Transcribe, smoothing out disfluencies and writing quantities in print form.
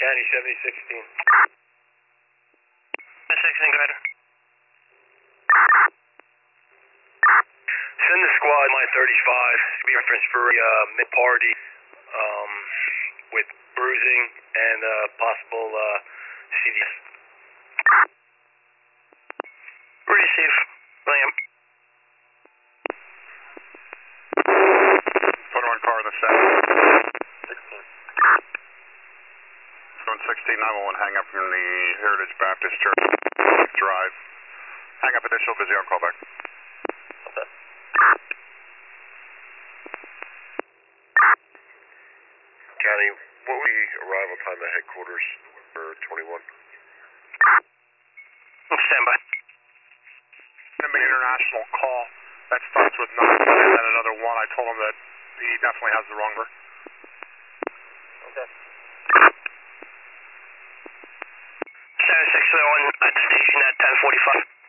County 7016. 16, go ahead. Send the squad my 35 to be referenced for a mid-party with bruising and possible CDS. Receive, William. Put one car in the south. 16. Zone 16, 911, hang up from the Heritage Baptist Church Drive. Hang up initial, busy on callback. Okay. County, what will be arrival time at headquarters for 21? Stand by. Enemy international call. That starts with 9 and then another 1. I told him that he definitely has the wrong number. Okay. 7601 at the station at 10:45.